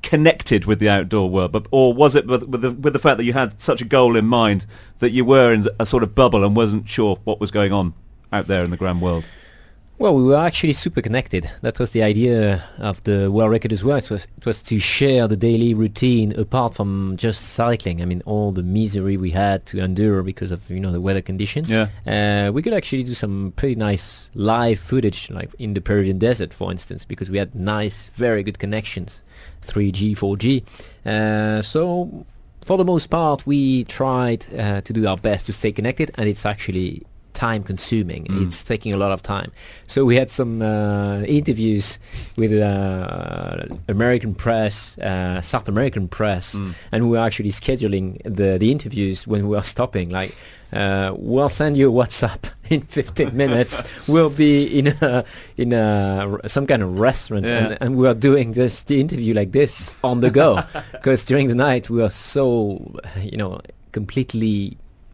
connected with the outdoor world, but or was it with, with the with the fact that you had such a goal in mind that you were in a sort of bubble and wasn't sure what was going on out there in the grand world? Well, we were actually super connected. That was the idea of the world record as well. It was it was to share the daily routine apart from just cycling. I mean, all the misery we had to endure because of, you know, the weather conditions. Yeah. Uh, we could actually do some pretty nice live footage, like in the Peruvian desert, for instance, because we had nice, very good connections, three G, four G. Uh, so, for the most part, we tried uh, to do our best to stay connected, and it's actually time consuming. Mm. It's taking a lot of time. So we had some uh, interviews with uh, American press, uh, South American press, mm. and we were actually scheduling the, the interviews when we were stopping. Like, uh, we'll send you a WhatsApp in fifteen minutes. We'll be in a, in a, some kind of restaurant, yeah. and, and we are doing this the interview like this on the go, because during the night we are so, you know, completely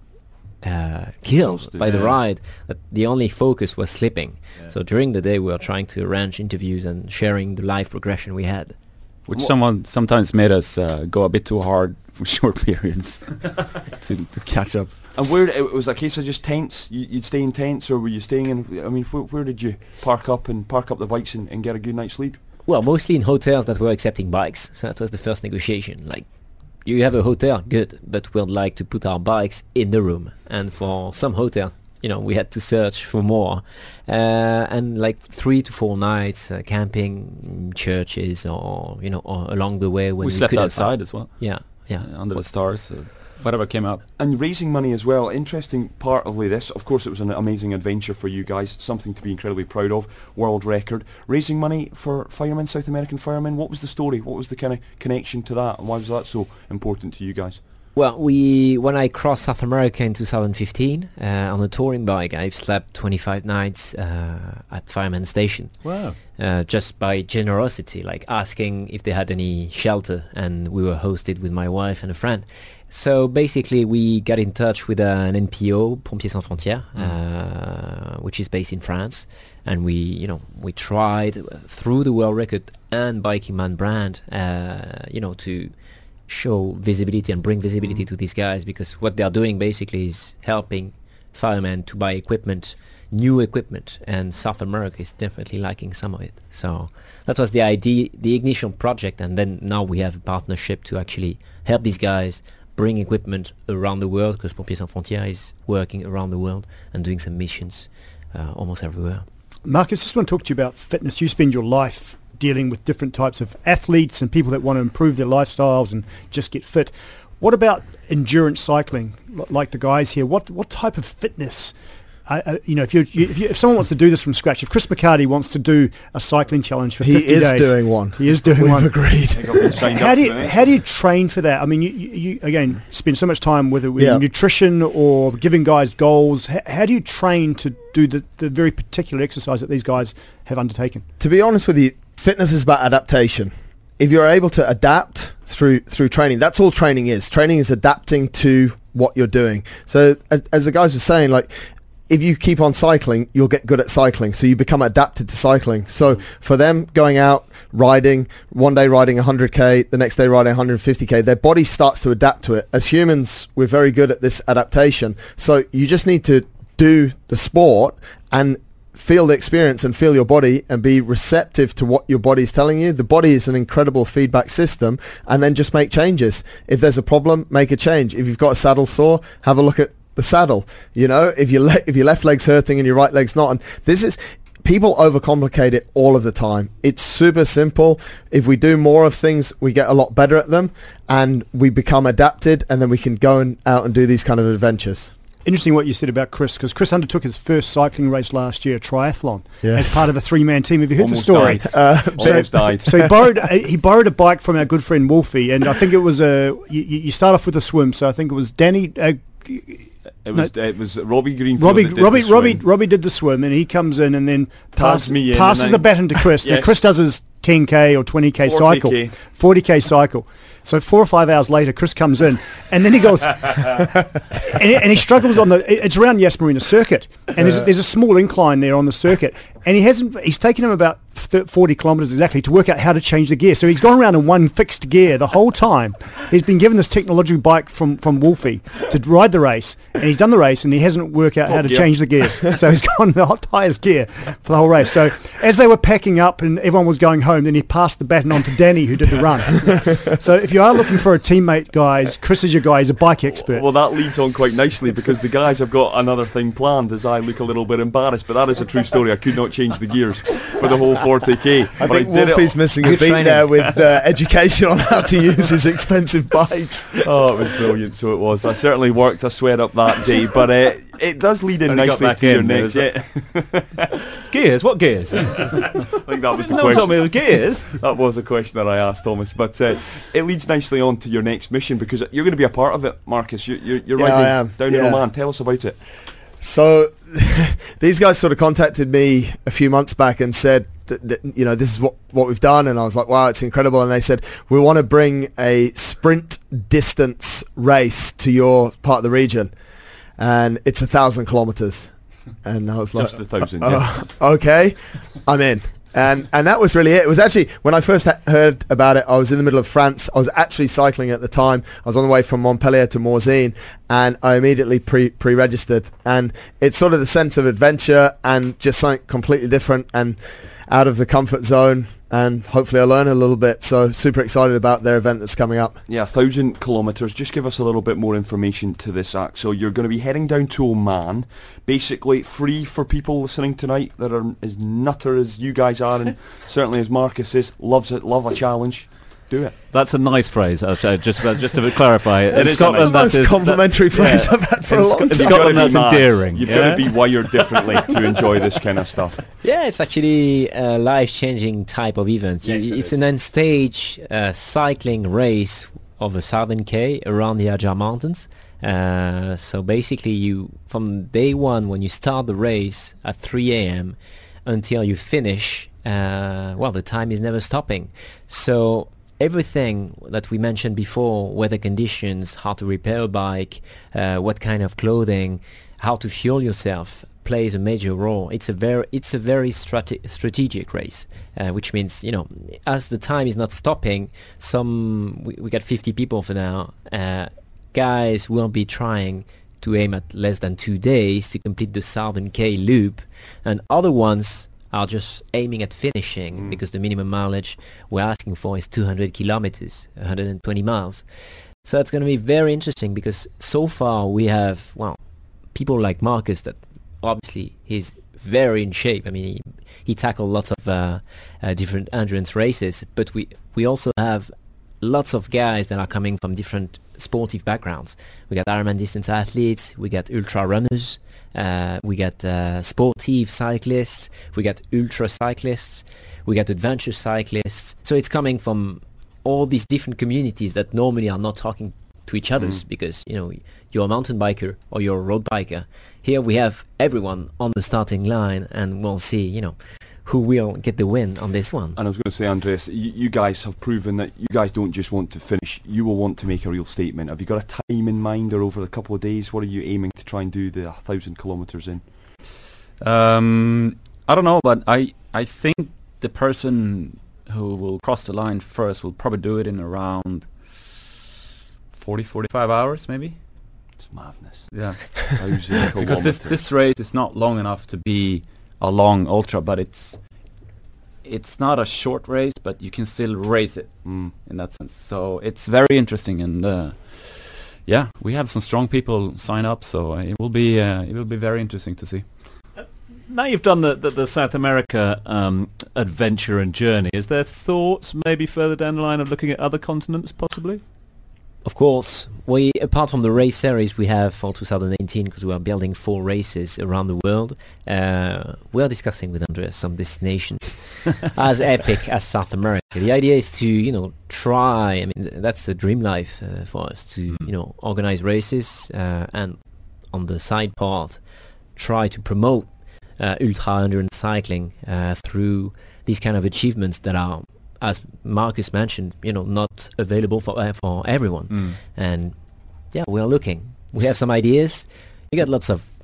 Uh, killed Exhausted, by yeah. the ride that the only focus was sleeping. Yeah. So during the day we were trying to arrange interviews and sharing the live progression we had, which Wha- someone sometimes made us uh, go a bit too hard for short periods to, to catch up. And where it was a case of just tents? You, you'd stay in tents, or were you staying in? I mean, wh- where did you park up and park up the bikes and, and get a good night's sleep? Well, mostly in hotels that were accepting bikes. So that was the first negotiation. Like, you have a hotel, good, but we'd like to put our bikes in the room. And for some hotels, you know, we had to search for more. Uh, and like three to four nights uh, camping in churches, or, you know, or along the way when we, we slept could outside as well. Yeah, yeah, uh, under the stars. Uh, whatever came up. And raising money as well. Interesting part of this. Of course, it was an amazing adventure for you guys. Something to be incredibly proud of. World record. Raising money for firemen, South American firemen. What was the story? What was the kind of connection to that? And why was that so important to you guys? Well, we when I crossed South America in two thousand fifteen uh, on a touring bike, I've slept twenty-five nights uh, at Fireman Station. Wow! Uh, just by generosity, like asking if they had any shelter, and we were hosted with my wife and a friend. So basically, we got in touch with uh, an N P O, Pompiers Sans Frontières, mm. uh, which is based in France, and we, you know, we tried uh, through the World Record and Biking Man brand, uh, you know, to show visibility and bring visibility mm. to these guys, because what they are doing basically is helping firemen to buy equipment, new equipment, and South America is definitely lacking some of it. So that was the idea, the ignition project, and then now we have a partnership to actually help these guys bring equipment around the world, because Pompiers Sans Frontières is working around the world and doing some missions uh, almost everywhere. Marcus, I just want to talk to you about fitness. You spend your life dealing with different types of athletes and people that want to improve their lifestyles and just get fit. What about endurance cycling, l- like the guys here? What what type of fitness? Uh, uh, you know, if you, you, if you if someone wants to do this from scratch, if Chris McCarty wants to do a cycling challenge for he fifty is days, doing one. He is doing We've one. Agreed. How do you how do you train for that? I mean, you, you, you again spend so much time with, with yeah. nutrition or giving guys goals. H- how do you train to do the, the very particular exercise that these guys have undertaken? To be honest with you, fitness is about adaptation. If you're able to adapt through through training, that's all training is. Training is adapting to what you're doing. So as, as the guys were saying, like, if you keep on cycling, you'll get good at cycling. So you become adapted to cycling. So for them, going out, riding, one day riding one hundred k, the next day riding one hundred fifty k, their body starts to adapt to it. As humans, we're very good at this adaptation. So you just need to do the sport and feel the experience and feel your body and be receptive to what your body is telling you. The body is an incredible feedback system, and then just make changes. If there's a problem, make a change. If you've got a saddle sore, have a look at the saddle. You know, if your le- if your left leg's hurting and your right leg's not, and this is, people overcomplicate it all of the time. It's super simple. If we do more of things, we get a lot better at them, and we become adapted, and then we can go and out and do these kind of adventures. Interesting what you said about Chris, because Chris undertook his first cycling race last year, a triathlon, yes. as part of a three-man team. Have you heard Almost the story? Died. Uh, Almost so, died. so he borrowed uh, he borrowed a bike from our good friend Wolfie, and I think it was a you, you start off with a swim. So I think it was Danny. Uh, It was no, it was Robbie Greenfield. Robbie that did Robbie the Robbie swim. Robbie did the swim, and he comes in and then pass, me in passes and the I- baton to Chris. Now Yes. Chris does his ten k or twenty k forty cycle, k. forty k cycle. So four or five hours later, Chris comes in, and then he goes, and, he, and he struggles on the. It's around Yas Marina circuit, and there's, there's a small incline there on the circuit, and he hasn't. He's taken him about forty kilometres exactly to work out how to change the gear. So he's gone around in one fixed gear the whole time. He's been given this technology bike from, from Wolfie to ride the race, and he's done the race, and he hasn't worked out Top how to gear. change the gears. So he's gone the hot highest gear for the whole race. So as they were packing up and everyone was going home, then he passed the baton on to Danny, who did the run. So if you are looking for a teammate, guys, Chris is your guy. He's a bike expert. Well, that leads on quite nicely because the guys have got another thing planned as I look a little bit embarrassed, but that is a true story. I could not change the gears for the whole forty K. I but think I did Wolfie's it. missing a Good beat training. there with uh, education on how to use his expensive bikes. Oh, it was brilliant, so it was. I certainly worked a sweat up that day, but uh, it does lead in Only got nicely back to your in, next. was Yeah. Gears? What gears? I think that was the No one told question. me it was gears. That was a question that I asked Thomas, but uh, it leads nicely on to your next mission because you're going to be a part of it, Marcus. You, you, you're Yeah, riding I am. down in Yeah. Oman. Tell us about it. So these guys sort of contacted me a few months back and said that, that, you know, this is what, what we've done, and I was like, wow, it's incredible. And they said, we want to bring a sprint distance race to your part of the region, and it's a thousand kilometers. And I was like, Just a thousand. "Oh, yeah. okay, I'm in. And and that was really it. It was actually, when I first ha- heard about it, I was in the middle of France. I was actually cycling at the time. I was on the way from Montpellier to Morzine, and I immediately pre, pre-registered. And it's sort of the sense of adventure and just something completely different and out of the comfort zone. And hopefully I learn a little bit. So super excited about their event that's coming up. Yeah, a thousand kilometres. Just give us a little bit more information to this act. So you're going to be heading down to Oman, basically free for people listening tonight that are as nutter as you guys are, and certainly as Marcus is, loves it, love a challenge. Do it. That's a nice phrase. Uh, so just uh, just to clarify, in It's Scotland, the most that is complimentary that- phrase yeah. I've had for In a long Sc- in time. You've Scotland, gotta be that's mad. endearing. You've yeah? got to be wired differently to enjoy this kind of stuff. Yeah, it's actually a life-changing type of event. You- Yes, it it's is. an end-stage uh, cycling race of the Southern K around the Ajar Mountains. Uh, so basically, you from day one when you start the race at three a.m. until you finish, uh, well, the time is never stopping. So everything that we mentioned before, weather conditions, how to repair a bike, uh, what kind of clothing, how to fuel yourself, plays a major role. It's a very it's a very strate- strategic race, uh, which means, you know, as the time is not stopping, some we, we got fifty people for now. Uh, guys will be trying to aim at less than two days to complete the Southern K loop, and other ones are just aiming at finishing Mm. because the minimum mileage we're asking for is two hundred kilometers, one hundred twenty miles. So it's going to be very interesting because so far we have, well, people like Marcus that obviously he's very in shape. I mean, he, he tackled lots of uh, uh, different endurance races, but we, we also have lots of guys that are coming from different sportive backgrounds. We got Ironman distance athletes, we got ultra runners, uh, we got uh, sportive cyclists, we got ultra cyclists, we got adventure cyclists. So it's coming from all these different communities that normally are not talking to each others Mm. because, you know, you're a mountain biker or you're a road biker. Here we have everyone on the starting line, and we'll see, you know, who will get the win on this one. And I was going to say, Andreas, you, you guys have proven that you guys don't just want to finish, you will want to make a real statement. Have you got a time in mind, or over the couple of days, what are you aiming to try and do the one thousand kilometres in? Um, I don't know, but I I think the person who will cross the line first will probably do it in around forty, forty-five hours, maybe. It's madness. Yeah, one thousand because this kilometres. this race is not long enough to be a long ultra, but it's it's not a short race, but you can still race it Mm. in that sense. So it's very interesting, and uh, yeah, we have some strong people sign up, so it will be uh, it will be very interesting to see. Now you've done the, the, the South America um, adventure and journey, is there thoughts maybe further down the line of looking at other continents possibly? Of course, we apart from the race series we have for two thousand eighteen, because we are building four races around the world, uh, we are discussing with Andreas some destinations as epic as South America. The idea is to, you know, try, I mean, that's the dream life uh, for us, to, you know, organize races uh, and on the side part try to promote uh, ultra endurance cycling uh, through these kind of achievements that are, as Marcus mentioned, you know, not available for uh, for everyone. Mm. And yeah, we are looking. We have some ideas. We got lots of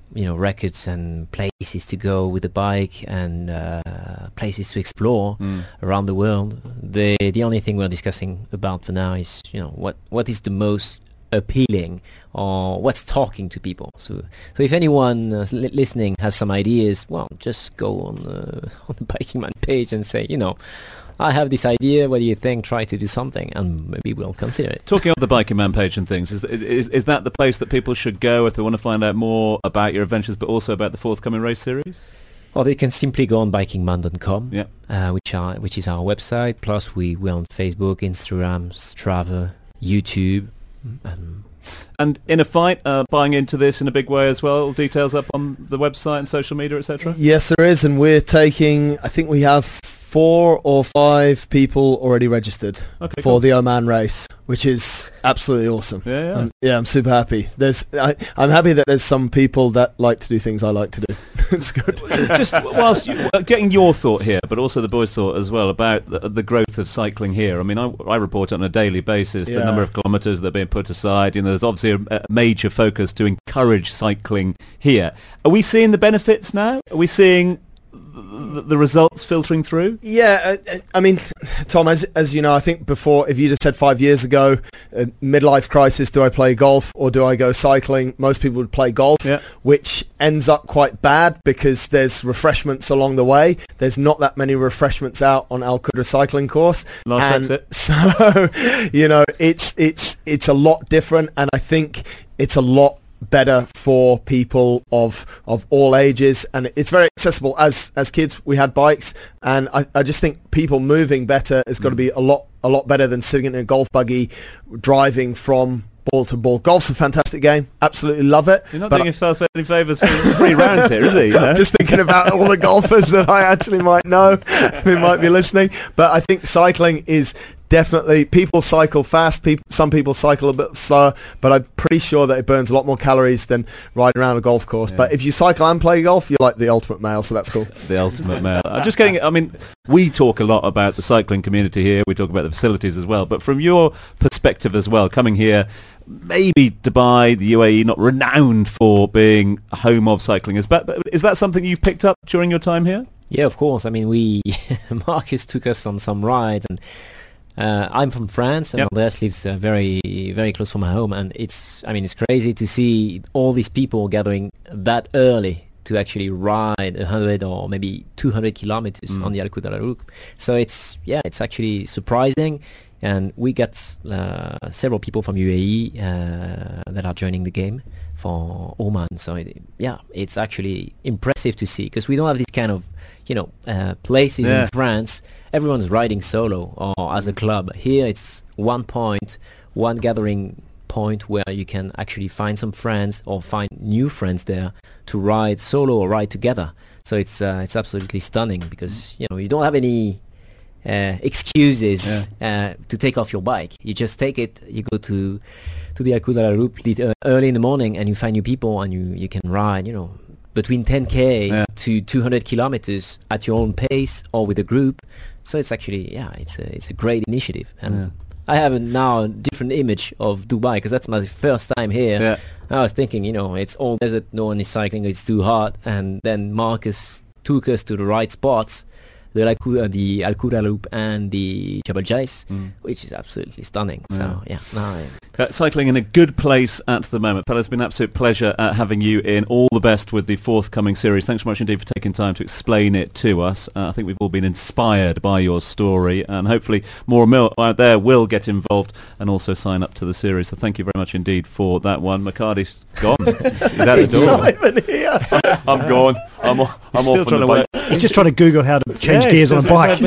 you know, records and places to go with the bike and uh, places to explore Mm. around the world. The the only thing we're discussing about for now is, you know, what what is the most appealing or what's talking to people. So so if anyone uh, li- listening has some ideas, well, just go on the, on the Biking Man page and say, you know, I have this idea, what do you think? Try to do something, and maybe we'll consider it. Talking of the Biking Man page and things, is, is is that the place that people should go if they want to find out more about your adventures, but also about the forthcoming race series? Or they can simply go on biking man dot com, Yeah. uh, which are which is our website. Plus, we we're on Facebook, Instagram, Strava, YouTube. Um, And in a fight, uh, buying into this in a big way as well. Details up on the website and social media, et cetera. Yes, there is, and we're taking, I think we have four or five people already registered Okay, for cool. the Oman race, which is absolutely awesome. Yeah, yeah. Um, yeah, I'm super happy. There's, I, I'm happy that there's some people that like to do things I like to do. It's good. Just whilst you, uh, getting your thought here, but also the boys' thought as well about the, the growth of cycling here. I mean, I, I report on a daily basis the Yeah. number of kilometres that are being put aside. You know, there's obviously a, a major focus to encourage cycling here. Are we seeing the benefits now? Are we seeing the, the results filtering through? Yeah, uh, I mean, Tom, as as you know, I think before, if you'd have said five years ago, uh, midlife crisis, do I play golf or do I go cycling? Most people would play golf, Yeah. which ends up quite bad because there's refreshments along the way. There's not that many refreshments out on Al Qudra cycling course, Last and exit. so you know, it's it's it's a lot different, and I think it's a lot better for people of of all ages, and it's very accessible. As as kids we had bikes, and I, I just think people moving better has got to be a lot a lot better than sitting in a golf buggy driving from ball to ball. Golf's a fantastic game, absolutely love it. You're not but doing yourself any favours for three rounds here, is he? You know? I'm just thinking about all the golfers that I actually might know who might be listening. But I think cycling is definitely, people cycle fast, people, some people cycle a bit slower, but I'm pretty sure that it burns a lot more calories than riding around a golf course. Yeah. But if you cycle and play golf, you're like the ultimate male, so that's cool. The ultimate male. I'm just getting, I mean, we talk a lot about the cycling community here, we talk about the facilities as well, but from your perspective as well, coming here, maybe Dubai, the U A E, not renowned for being a home of cycling, is that, is that something you've picked up during your time here? Yeah, of course. I mean, we Marcus took us on some rides, and uh, I'm from France, and Yep. Andreas lives uh, very, very close from my home, and it's, I mean, it's crazy to see all these people gathering that early to actually ride a hundred or maybe two hundred kilometers Mm. on the Al Qudra Route. So it's, yeah, it's actually surprising, and we got uh, several people from U A E uh, that are joining the game for Oman. So it, yeah, it's actually impressive to see, because we don't have this kind of, you know, uh, places Yeah. in France. Everyone's riding solo or as a club. Here it's one point, one gathering point where you can actually find some friends or find new friends there to ride solo or ride together. So it's uh, it's absolutely stunning, because you know you don't have any uh, excuses uh, to take off your bike. You just take it. You go to to the Al Qudra Route uh, early in the morning, and you find new people, and you you can ride. You know, between ten k Yeah. to two hundred kilometers at your own pace or with a group. So it's actually, yeah, it's a it's a great initiative, and Yeah. I have a now different image of Dubai, because that's my first time here. Yeah. I was thinking, you know, it's all desert, no one is cycling, it's too hot, and then Marcus took us to the right spots, the Al Qudra, the Al Qudra Loop and the Jabal Jais, Mm. which is absolutely stunning. So yeah, no, I- Uh, cycling in a good place at the moment. Fellas, it's been an absolute pleasure uh, having you in. All the best with the forthcoming series. Thanks so much indeed for taking time to explain it to us. Uh, I think we've all been inspired by your story, and hopefully more mil- out there will get involved and also sign up to the series. So thank you very much indeed for that one. McCarty's gone. He's out the He's door. not even here. I'm gone. I'm, o- I'm Still off trying on to the work. bike. He's just trying to Google how to change Yeah, gears he on a says bike.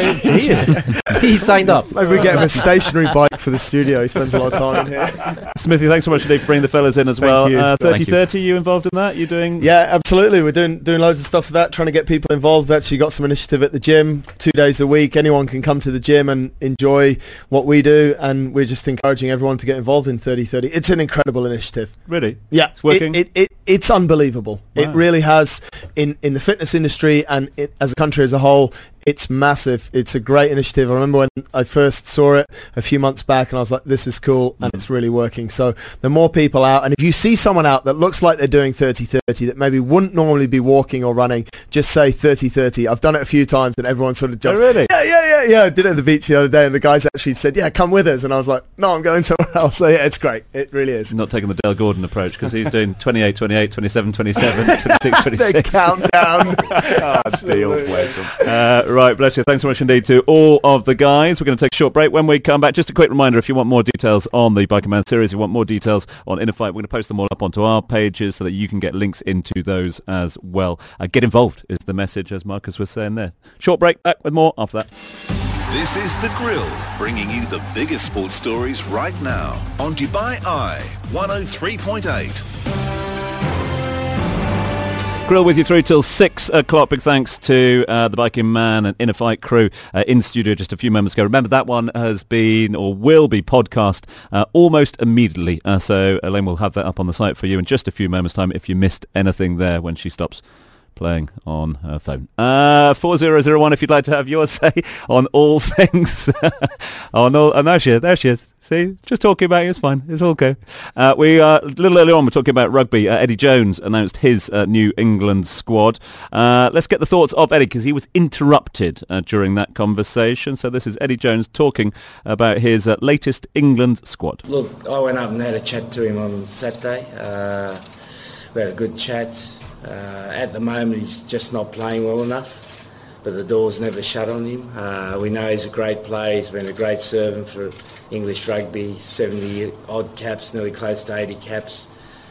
it's he signed up. Maybe we get him a stationary bike for the studio. He spends a lot of time in here. Smithy, thanks so much indeed for bringing the fellas in as Thank well. you. Uh, Thank thirty thirty, you involved in that? You doing? Yeah, absolutely. We're doing doing loads of stuff for that, trying to get people involved. We've actually got some initiative at the gym, two days a week. Anyone can come to the gym and enjoy what we do, and we're just encouraging everyone to get involved in thirty thirty. It's an incredible initiative. Really? Yeah, It's working? It, it, it, it's unbelievable. It Wow. really has, in, in the fitness industry and it, as a country as a whole, It's massive. It's a great initiative. I remember when I first saw it a few months back and I was like, this is cool, and mm. it's really working. So the more people out, and if you see someone out that looks like they're doing thirty thirty that maybe wouldn't normally be walking or running, just say thirty thirty. I've done it a few times and everyone sort of jumps. Oh, really? Yeah, yeah, yeah, yeah. I did it at the beach the other day and the guys actually said, yeah, come with us. And I was like, no, I'm going somewhere else. So yeah, it's great. It really is. Not taking the Dale Gordon approach because he's doing twenty-eight, twenty-eight, twenty-seven, twenty-seven, twenty-six, twenty-six. The countdown. Oh, deal. Uh, right, bless you. Thanks so much indeed to all of the guys. We're going to take a short break. When we come back, just a quick reminder, if you want more details on the Biker Man series, you want more details on Inner Fight, we're going to post them all up onto our pages so that you can get links into those as well. Uh, get involved is the message, as Marcus was saying there. Short break, back with more after that. This is The Grill, bringing you the biggest sports stories right now on Dubai Eye one oh three point eight. Grill with you through till six o'clock. Big thanks to uh, the Biking Man and Inner Fight crew uh, in studio just a few moments ago. Remember, that one has been or will be podcast uh, almost immediately. Uh, so Elaine will have that up on the site for you in just a few moments' time if you missed anything there when she stops playing on her phone. Uh, four zero zero one if you'd like to have your say on all things. oh, no, and there she is. There she is. See, just talking about it, it's fine. It's all good. Uh, we uh, a little earlier on, we're talking about rugby. Uh, Eddie Jones announced his uh, new England squad. Uh, let's get the thoughts of Eddie because he was interrupted uh, during that conversation. So this is Eddie Jones talking about his uh, latest England squad. Look, I went up and had a chat to him on Saturday. Uh, we had a good chat. Uh, at the moment, he's just not playing well enough, but the door's never shut on him. Uh, we know he's a great player. He's been a great servant for English rugby, seventy odd caps, nearly close to eighty caps,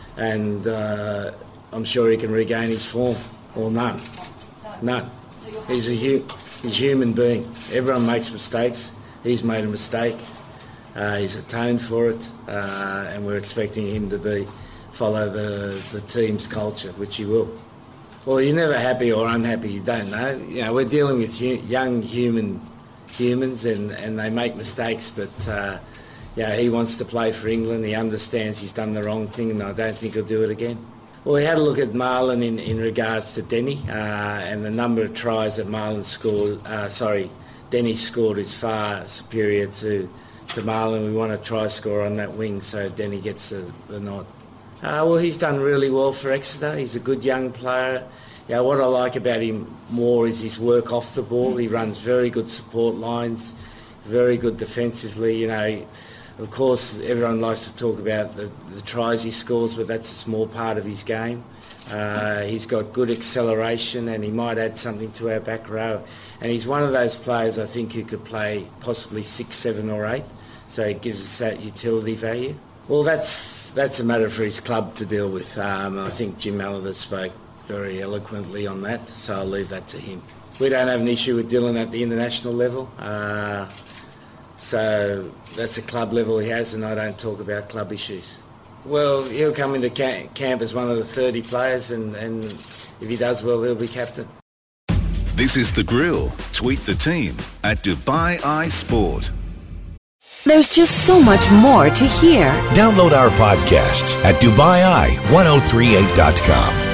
and uh, I'm sure he can regain his form. Or none, none. He's a hu- he's a human being. Everyone makes mistakes. He's made a mistake. Uh, he's atoned for it, uh, and we're expecting him to be follow the, the team's culture, which he will. Well, you're never happy or unhappy, you don't know. You know, we're dealing with hu- young human humans and, and they make mistakes, but uh, yeah, he wants to play for England. He understands he's done the wrong thing and I don't think he'll do it again. Well, we had a look at Marlon in, in regards to Denny uh, and the number of tries that Marlon scored, uh, sorry, Denny scored is far superior to, to Marlon. We want a try scorer on that wing so Denny gets the, the nod. Uh, well, he's done really well for Exeter. He's a good young player. Yeah, what I like about him more is his work off the ball. He runs very good support lines, very good defensively. You know, of course, everyone likes to talk about the, the tries he scores, but that's a small part of his game. Uh, he's got good acceleration and he might add something to our back row. And he's one of those players, I think, who could play possibly six, seven or eight. So it gives us that utility value. Well, that's that's a matter for his club to deal with. Um, I think Jim Mallard spoke very eloquently on that, so I'll leave that to him. We don't have an issue with Dylan at the international level, uh, so that's a club level he has, and I don't talk about club issues. Well, he'll come into camp as one of the thirty players, and, and if he does well, he'll be captain. This is The Grill. Tweet the team at Dubai Eye Sport. There's just so much more to hear. Download our podcasts at Dubai Eye ten thirty-eight dot com.